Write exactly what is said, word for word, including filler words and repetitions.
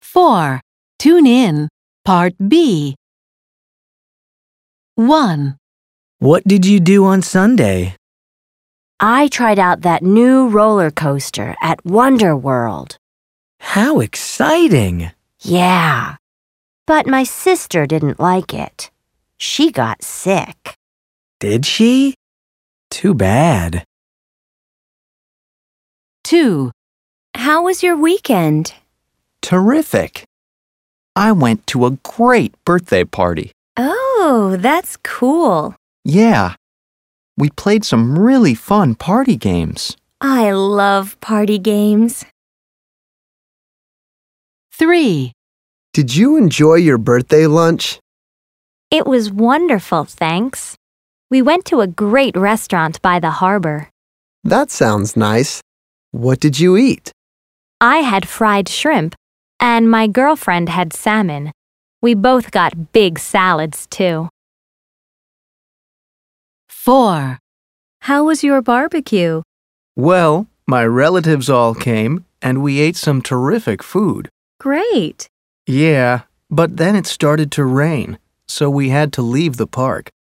four. Tune in. Part B. one. What did you do on Sunday? I tried out that new roller coaster at Wonder World. How exciting! Yeah, but my sister didn't like it. She got sick. Did she? Too bad. two. How was your weekend? Terrific. I went to a great birthday party. Oh, that's cool. Yeah. We played some really fun party games. I love party games. three. Did you enjoy your birthday lunch? It was wonderful, thanks. We went to a great restaurant by the harbor. That sounds nice. What did you eat? I had fried shrimp, and my girlfriend had salmon. We both got big salads, too. four. How was your barbecue? Well, my relatives all came, and we ate some terrific food. Great. Yeah, but then it started to rain, so we had to leave the park.